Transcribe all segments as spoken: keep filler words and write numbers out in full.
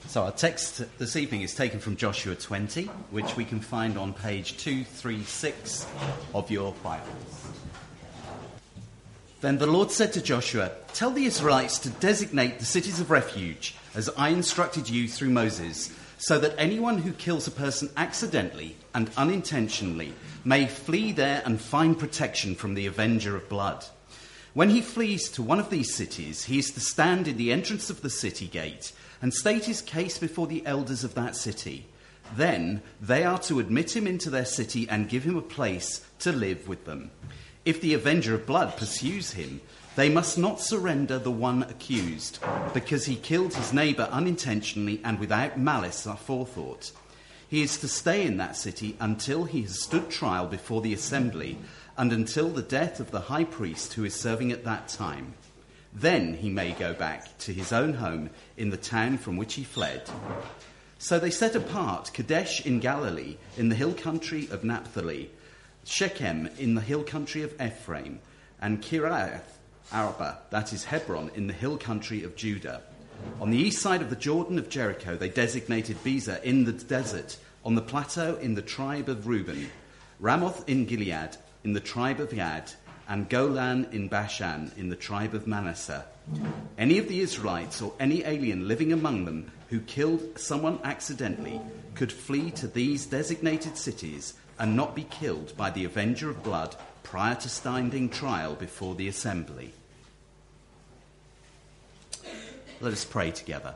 So our text this evening is taken from Joshua twenty, which we can find on page two thirty-six of your Bibles. Then the Lord said to Joshua, "Tell the Israelites to designate the cities of refuge, as I instructed you through Moses, so that anyone who kills a person accidentally and unintentionally may flee there and find protection from the avenger of blood. When he flees to one of these cities, he is to stand in the entrance of the city gate and state his case before the elders of that city. Then they are to admit him into their city and give him a place to live with them. If the avenger of blood pursues him, they must not surrender the one accused, because he killed his neighbour unintentionally and without malice or forethought. He is to stay in that city until he has stood trial before the assembly and until the death of the high priest who is serving at that time. Then he may go back to his own home in the town from which he fled." So they set apart Kadesh in Galilee, in the hill country of Naphtali, Shechem in the hill country of Ephraim, and Kiriath Arba, that is Hebron, in the hill country of Judah. On the east side of the Jordan of Jericho, they designated Bezer in the desert, on the plateau in the tribe of Reuben, Ramoth in Gilead, in the tribe of Gad, and Golan in Bashan, in the tribe of Manasseh. Any of the Israelites or any alien living among them who killed someone accidentally could flee to these designated cities and not be killed by the avenger of blood prior to standing trial before the assembly. Let us pray together.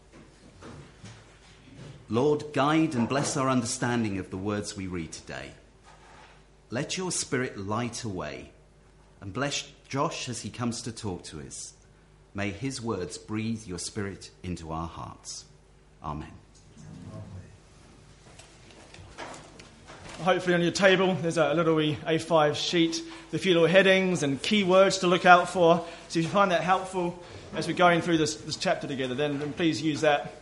Lord, guide and bless our understanding of the words we read today. Let your Spirit light a way, and bless Josh as he comes to talk to us. May his words breathe your Spirit into our hearts. Amen. Hopefully on your table there's a little A five sheet with a few little headings and keywords to look out for. So if you find that helpful as we're going through this, this chapter together, then, then please use that.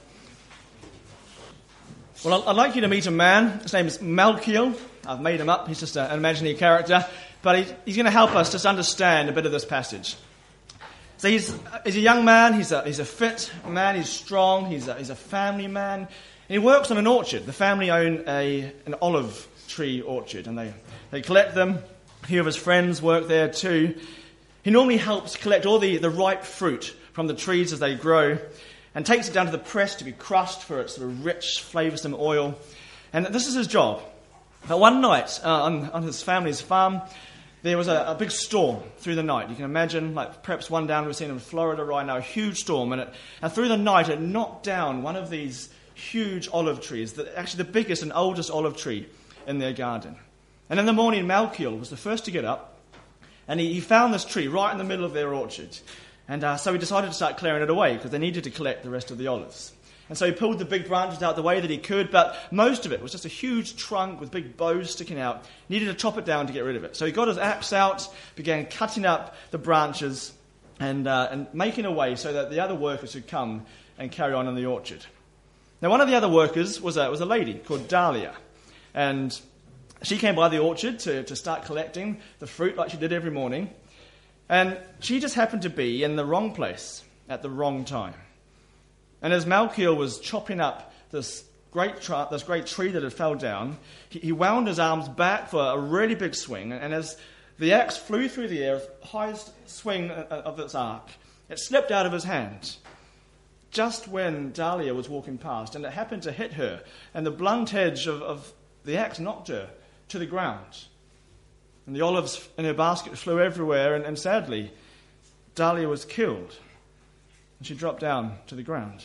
Well, I'd like you to meet a man. His name is Malkiel. I've made him up. He's just an imaginary character. But he's, he's going to help us just understand a bit of this passage. So he's, he's a young man. He's a, he's a fit man. He's strong. He's a, he's a family man. And he works on an orchard. The family own a an olive tree orchard, and they, they collect them. A few of his friends work there too. He normally helps collect all the, the ripe fruit from the trees as they grow and takes it down to the press to be crushed for its sort of rich, flavoursome oil. And this is his job. But one night uh, on, on his family's farm, there was a, a big storm through the night. You can imagine, like perhaps one down we've seen in Florida right now, a huge storm. And, it, and through the night, it knocked down one of these huge olive trees, the, actually the biggest and oldest olive tree in their garden. And in the morning, Malkiel was the first to get up, and he, he found this tree right in the middle of their orchard. And uh, so he decided to start clearing it away because they needed to collect the rest of the olives. And so he pulled the big branches out the way that he could, but most of it was just a huge trunk with big boughs sticking out. He needed to chop it down to get rid of it. So he got his axe out, began cutting up the branches and, uh, and making a way so that the other workers could come and carry on in the orchard. Now, one of the other workers was a, was a lady called Dahlia. And she came by the orchard to, to start collecting the fruit like she did every morning. And she just happened to be in the wrong place at the wrong time. And as Malkiel was chopping up this great, tra- this great tree that had fell down, he, he wound his arms back for a really big swing. And as the axe flew through the air, highest swing of its arc, it slipped out of his hand just when Dahlia was walking past. And it happened to hit her. And the blunt edge of, of the axe knocked her to the ground. And the olives in her basket flew everywhere. And, and sadly, Dahlia was killed. And she dropped down to the ground.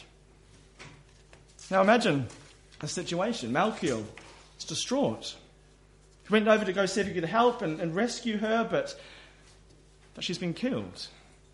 Now imagine a situation. Malkiel is distraught. He went over to go see if he could help and, and rescue her, but, but she's been killed.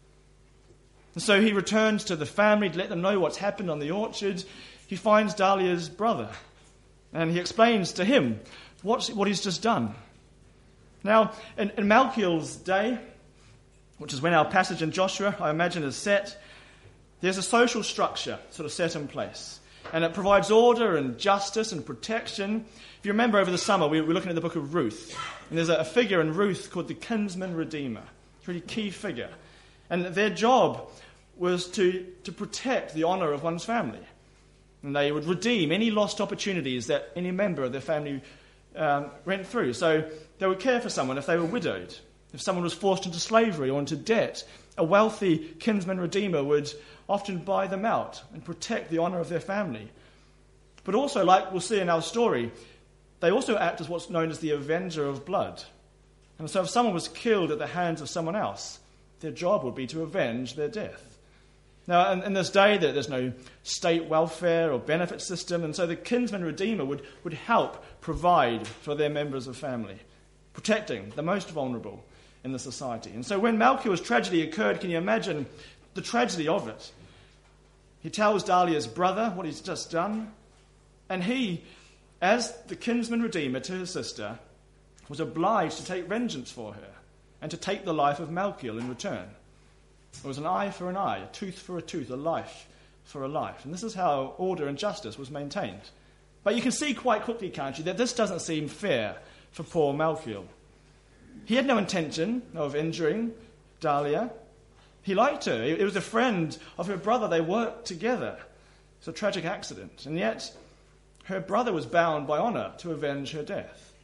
And so he returns to the family to let them know what's happened on the orchard. He finds Dahlia's brother, and he explains to him what, what he's just done. Now, in, in Malkiel's day, which is when our passage in Joshua, I imagine, is set, there's a social structure sort of set in place. And it provides order and justice and protection. If you remember over the summer, we were looking at the book of Ruth. And there's a figure in Ruth called the kinsman redeemer. It's a really key figure. And their job was to, to protect the honour of one's family. And they would redeem any lost opportunities that any member of their family um, went through. So they would care for someone if they were widowed, if someone was forced into slavery or into debt. A wealthy kinsman redeemer would often buy them out and protect the honour of their family. But also, like we'll see in our story, they also act as what's known as the avenger of blood. And so if someone was killed at the hands of someone else, their job would be to avenge their death. Now, in, in this day, there's no state welfare or benefit system, and so the kinsman redeemer would, would help provide for their members of family, protecting the most vulnerable in the society. And so when Malchiel's tragedy occurred, can you imagine the tragedy of it? He tells Dahlia's brother what he's just done, and he, as the kinsman redeemer to his sister, was obliged to take vengeance for her and to take the life of Malchiel in return. It was an eye for an eye, a tooth for a tooth, a life for a life. And this is how order and justice was maintained. But you can see quite quickly, can't you, that this doesn't seem fair for poor Malchiel. He had no intention of injuring Dahlia. He liked her. He was a friend of her brother. They worked together. It's a tragic accident. And yet, her brother was bound by honour to avenge her death.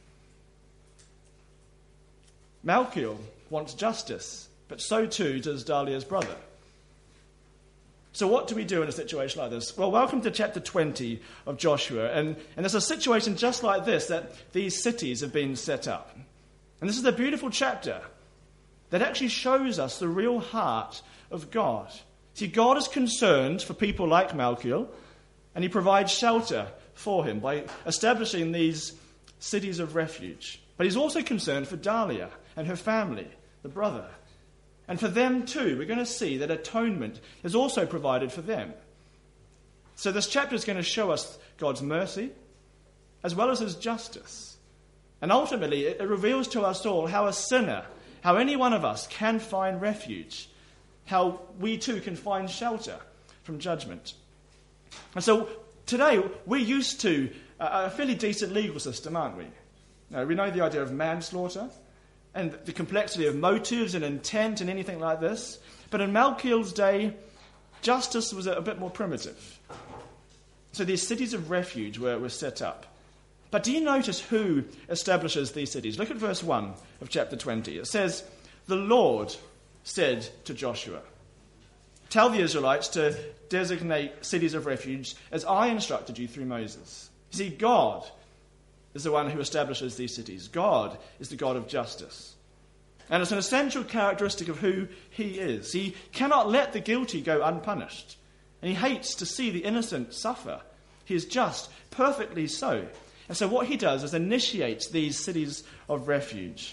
Malchiel wants justice, but so too does Dahlia's brother. So what do we do in a situation like this? Well, welcome to chapter twenty of Joshua. And, and there's a situation just like this, that these cities have been set up. And this is a beautiful chapter that actually shows us the real heart of God. See, God is concerned for people like Malchiel, and he provides shelter for him by establishing these cities of refuge. But he's also concerned for Dahlia and her family, the brother. And for them too, we're going to see that atonement is also provided for them. So this chapter is going to show us God's mercy as well as his justice. And ultimately, it reveals to us all how a sinner, how any one of us can find refuge, how we too can find shelter from judgment. And so today, we're used to a fairly decent legal system, aren't we? Now, we know the idea of manslaughter and the complexity of motives and intent and anything like this. But in Malchiel's day, justice was a bit more primitive. So these cities of refuge were, were set up. But do you notice who establishes these cities? Look at verse one of chapter twenty. It says, "The Lord said to Joshua, 'Tell the Israelites to designate cities of refuge as I instructed you through Moses.'" You see, God is the one who establishes these cities. God is the God of justice. And it's an essential characteristic of who he is. He cannot let the guilty go unpunished. And he hates to see the innocent suffer. He is just, perfectly so. And so what he does is initiates these cities of refuge.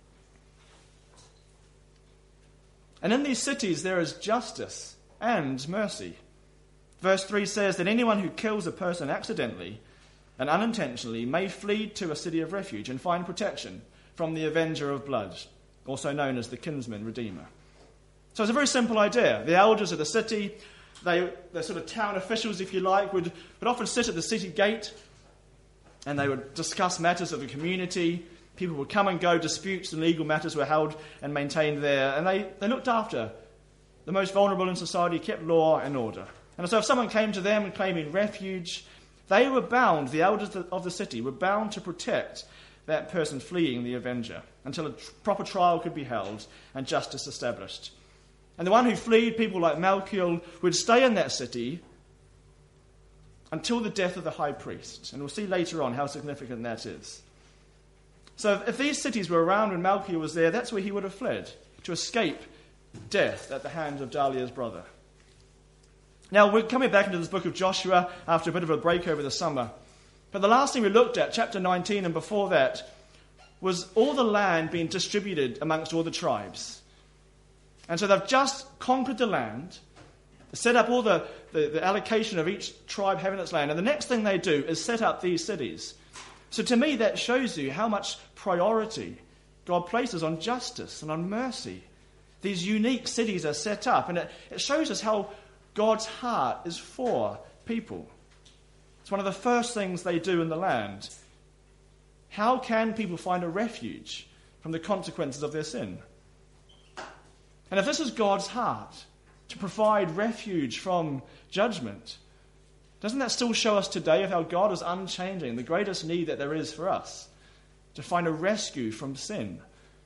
And in these cities there is justice and mercy. Verse three says that anyone who kills a person accidentally and unintentionally may flee to a city of refuge and find protection from the avenger of blood, also known as the kinsman redeemer. So it's a very simple idea. The elders of the city, they, the sort of town officials, if you like, would, would often sit at the city gate and they would discuss matters of the community. People would come and go, disputes and legal matters were held and maintained there, and they, they looked after the most vulnerable in society, kept law and order. And so if someone came to them and claiming refuge, they were bound, the elders of the city were bound to protect that person fleeing the avenger until a tr- proper trial could be held and justice established. And the one who fled, people like Malchiel, would stay in that city until the death of the high priest. And we'll see later on how significant that is. So if these cities were around when Malchiel was there, that's where he would have fled, to escape death at the hands of Dahlia's brother. Now, we're coming back into this book of Joshua after a bit of a break over the summer. But the last thing we looked at, chapter nineteen and before that, was all the land being distributed amongst all the tribes. And so they've just conquered the land, set up all the, the, the allocation of each tribe having its land, and the next thing they do is set up these cities. So to me, that shows you how much priority God places on justice and on mercy. These unique cities are set up, and it, it shows us how God's heart is for people. It's one of the first things they do in the land. How can people find a refuge from the consequences of their sin? And if this is God's heart, to provide refuge from judgment, Doesn't that still show us today of how God is unchanging, the greatest need that there is for us, to find a rescue from sin?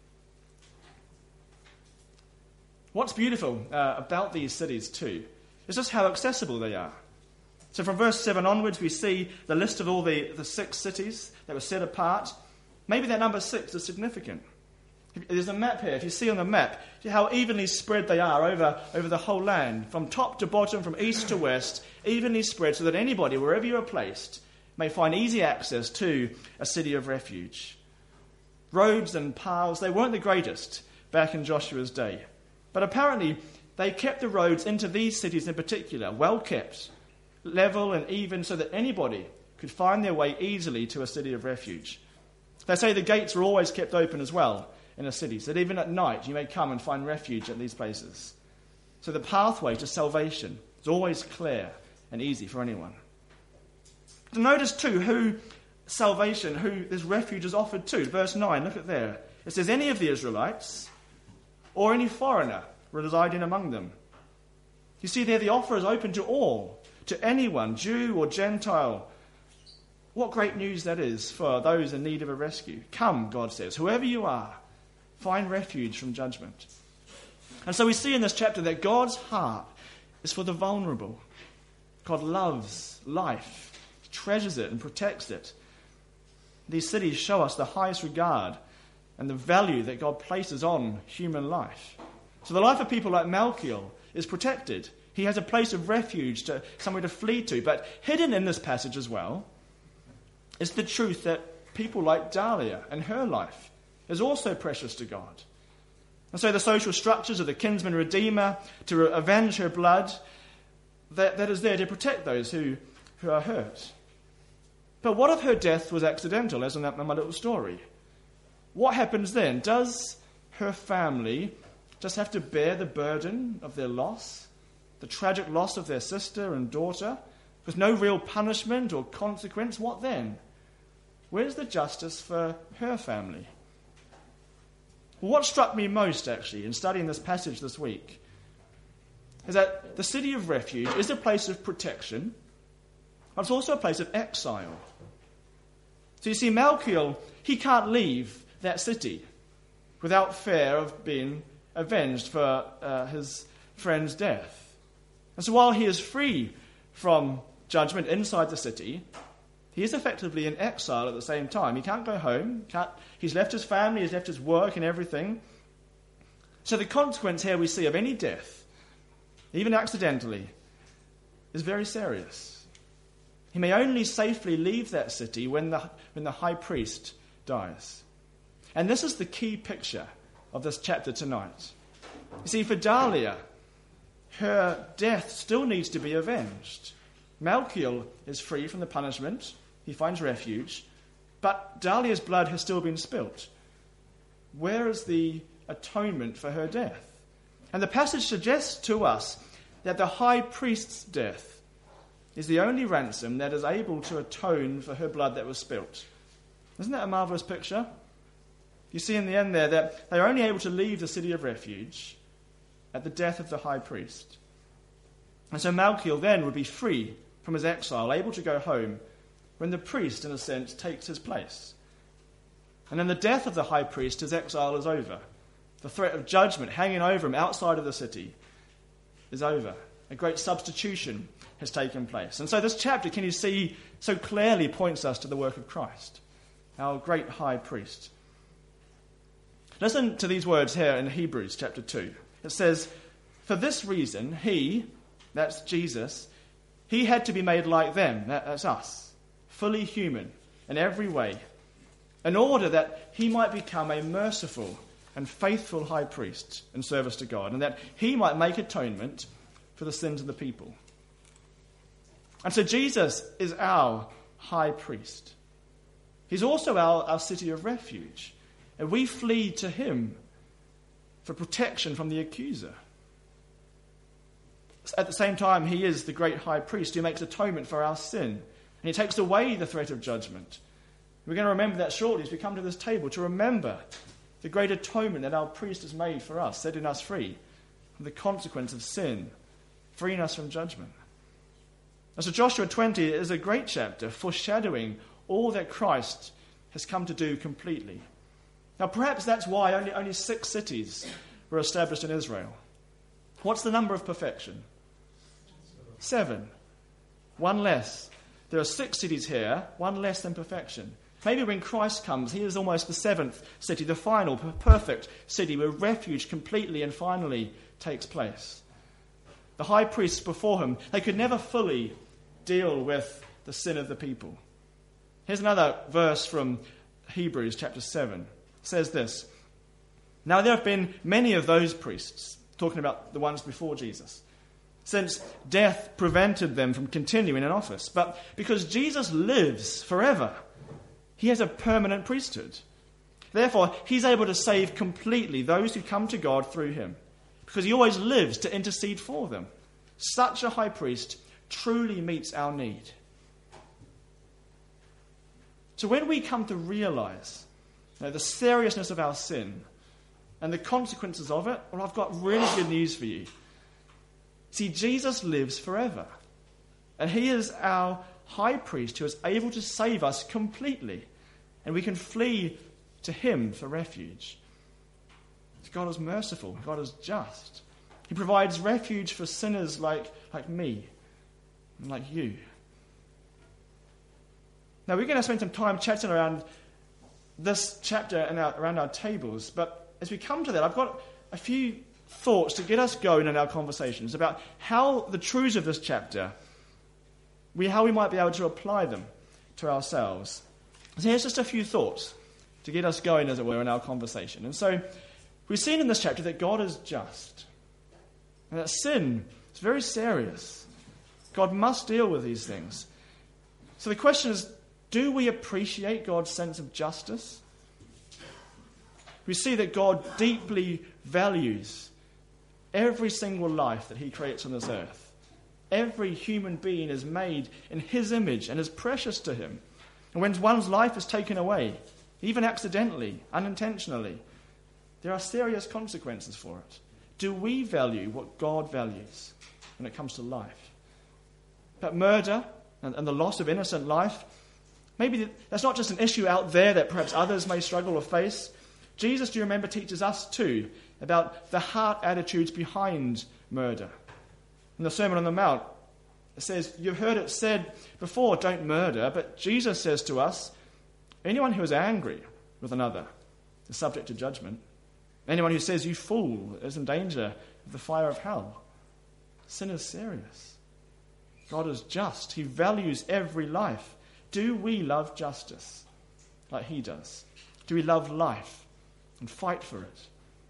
What's beautiful uh, about these cities too is just how accessible they are. So from verse seven onwards, we see the list of all the, the six cities that were set apart. Maybe that number six is significant. There's a map here. If you see on the map how evenly spread they are over, over the whole land, from top to bottom, from east to west, evenly spread so that anybody, wherever you are placed, may find easy access to a city of refuge. Roads and paths, they weren't the greatest back in Joshua's day. But apparently, they kept the roads into these cities in particular, well kept, level and even, so that anybody could find their way easily to a city of refuge. They say the gates were always kept open as well in a city, so that even at night you may come and find refuge at these places. So the pathway to salvation is always clear and easy for anyone. Notice too who salvation, who this refuge is offered to. Verse nine, look at there. It says, any of the Israelites or any foreigner residing among them. You see there, the offer is open to all, to anyone, Jew or Gentile. What great news that is for those in need of a rescue. Come, God says, whoever you are, find refuge from judgment. And so we see in this chapter that God's heart is for the vulnerable. God loves life, treasures it and protects it. These cities show us the highest regard and the value that God places on human life. So the life of people like Malchiel is protected. He has a place of refuge, to somewhere to flee to. But hidden in this passage as well is the truth that people like Dahlia and her life is also precious to God. And so the social structures of the kinsman redeemer to avenge her blood, that, that is there to protect those who, who are hurt. But what if her death was accidental, as in, that, in my little story? What happens then? Does her family just have to bear the burden of their loss, the tragic loss of their sister and daughter, with no real punishment or consequence? What then? Where's the justice for her family? Well, what struck me most, actually, in studying this passage this week, is that the city of refuge is a place of protection, but it's also a place of exile. So you see, Malchiel, he can't leave that city without fear of being avenged for uh, his friend's death. And so while he is free from judgment inside the city, he is effectively in exile at the same time. He can't go home. Can't, he's left his family, he's left his work and everything. So the consequence here we see of any death, even accidentally, is very serious. He may only safely leave that city when the, when the high priest dies. And this is the key picture of this chapter tonight. You see, for Dahlia, her death still needs to be avenged. Malchiel is free from the punishment. He finds refuge. But Dahlia's blood has still been spilt. Where is the atonement for her death? And the passage suggests to us that the high priest's death is the only ransom that is able to atone for her blood that was spilt. Isn't that a marvelous picture? You see in the end there that they are only able to leave the city of refuge at the death of the high priest. And so Malchiel then would be free from his exile, able to go home when the priest, in a sense, takes his place. And in the death of the high priest, his exile is over. The threat of judgment hanging over him outside of the city is over. A great substitution has taken place. And so this chapter, can you see, so clearly points us to the work of Christ, our great high priest. Listen to these words here in Hebrews chapter two. It says, for this reason, he, that's Jesus, he had to be made like them, that's us, fully human in every way, in order that he might become a merciful and faithful high priest in service to God, and that he might make atonement for the sins of the people. And so Jesus is our high priest. He's also our, our city of refuge, and we flee to him for protection from the accuser. At the same time, he is the great high priest who makes atonement for our sin, and he takes away the threat of judgment. We're going to remember that shortly as we come to this table, to remember the great atonement that our priest has made for us, setting us free from the consequence of sin, freeing us from judgment. And so Joshua twenty is a great chapter foreshadowing all that Christ has come to do completely. Now perhaps that's why only, only six cities were established in Israel. What's the number of perfection? Seven. One less. There are six cities here, one less than perfection. Maybe when Christ comes, he is almost the seventh city, the final, perfect city where refuge completely and finally takes place. The high priests before him, they could never fully deal with the sin of the people. Here's another verse from Hebrews chapter seven. It says this, "Now there have been many of those priests," talking about the ones before Jesus, "since death prevented them from continuing in office. But because Jesus lives forever, he has a permanent priesthood. Therefore, he's able to save completely those who come to God through him, because he always lives to intercede for them. Such a high priest truly meets our need." So when we come to realize, you know, the seriousness of our sin and the consequences of it, well, I've got really good news for you. See, Jesus lives forever. And he is our high priest who is able to save us completely. And we can flee to him for refuge. God is merciful. God is just. He provides refuge for sinners like, like me and like you. Now, we're going to spend some time chatting around this chapter and our, around our tables. But as we come to that, I've got a few thoughts to get us going in our conversations about how the truths of this chapter, we how we might be able to apply them to ourselves. So here's just a few thoughts to get us going, as it were, in our conversation. And so we've seen in this chapter that God is just, and that sin is very serious. God must deal with these things. So the question is, do we appreciate God's sense of justice? We see that God deeply values every single life that he creates on this earth. Every human being is made in his image and is precious to him. And when one's life is taken away, even accidentally, unintentionally, there are serious consequences for it. Do we value what God values when it comes to life? But murder and, and the loss of innocent life, maybe that's not just an issue out there that perhaps others may struggle or face. Jesus, do you remember, teaches us too about the heart attitudes behind murder. In the Sermon on the Mount, it says, you've heard it said before, don't murder, but Jesus says to us, anyone who is angry with another is subject to judgment. Anyone who says, you fool, is in danger of the fire of hell. Sin is serious. God is just. He values every life. Do we love justice like he does? Do we love life and fight for it?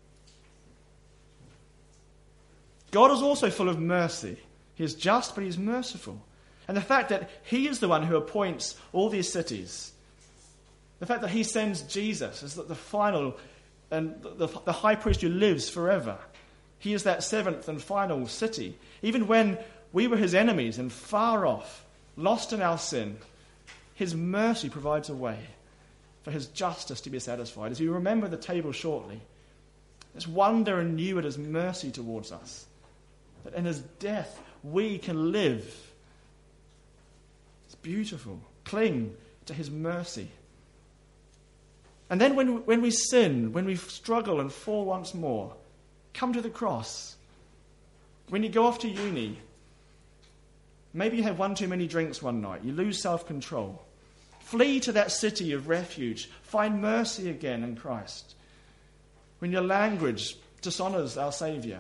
God is also full of mercy. He is just, but he is merciful. And the fact that he is the one who appoints all these cities, the fact that he sends Jesus as the, the final and the, the high priest who lives forever, he is that seventh and final city. Even when we were his enemies and far off, lost in our sin, his mercy provides a way for his justice to be satisfied. As you remember the table shortly, let's wonder anew at his mercy towards us, that in his death we can live. It's beautiful. Cling to his mercy. And then when, when we sin, when we struggle and fall once more, come to the cross. When you go off to uni, maybe you had one too many drinks one night, you lose self-control. Flee to that city of refuge. Find mercy again in Christ. When your language dishonors our Saviour,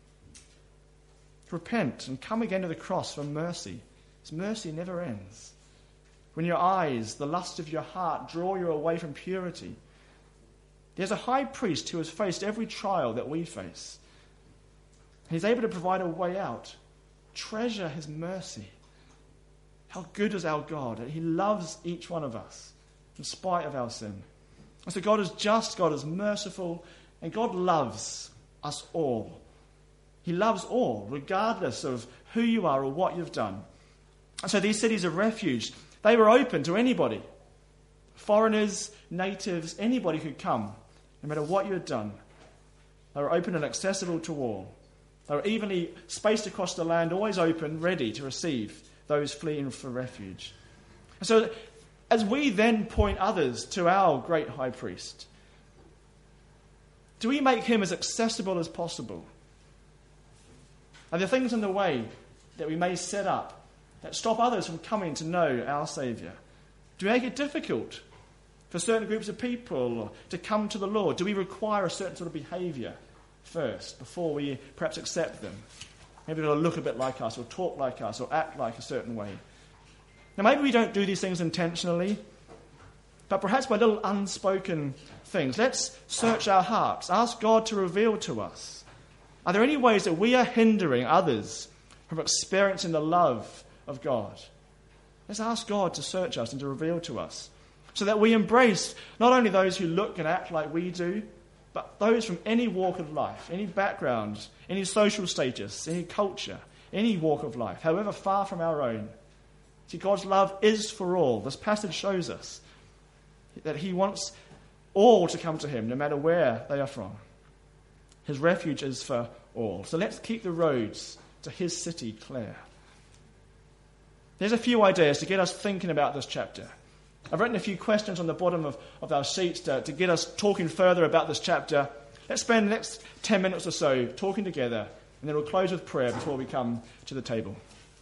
repent and come again to the cross for mercy. His mercy never ends. When your eyes, the lust of your heart, draw you away from purity, there's a high priest who has faced every trial that we face. He's able to provide a way out. Treasure his mercy. How good is our God? He loves each one of us in spite of our sin. And so God is just, God is merciful, and God loves us all. He loves all, regardless of who you are or what you've done. And so these cities of refuge, they were open to anybody. Foreigners, natives, anybody could come, no matter what you had done. They were open and accessible to all. They were evenly spaced across the land, always open, ready to receive those fleeing for refuge. And so, as we then point others to our great high priest, do we make him as accessible as possible? Are there things in the way that we may set up that stop others from coming to know our Saviour? Do we make it difficult for certain groups of people to come to the Lord? Do we require a certain sort of behaviour first before we perhaps accept them? Maybe they'll look a bit like us, or talk like us, or act like a certain way. Now, maybe we don't do these things intentionally, but perhaps by little unspoken things. Let's search our hearts. Ask God to reveal to us. Are there any ways that we are hindering others from experiencing the love of God? Let's ask God to search us and to reveal to us, so that we embrace not only those who look and act like we do, but those from any walk of life, any background, any social status, any culture, any walk of life, however far from our own. See, God's love is for all. This passage shows us that he wants all to come to him, no matter where they are from. His refuge is for all. So let's keep the roads to his city clear. There's a few ideas to get us thinking about this chapter. I've written a few questions on the bottom of, of our sheets to, to get us talking further about this chapter. Let's spend the next ten minutes or so talking together, and then we'll close with prayer before we come to the table.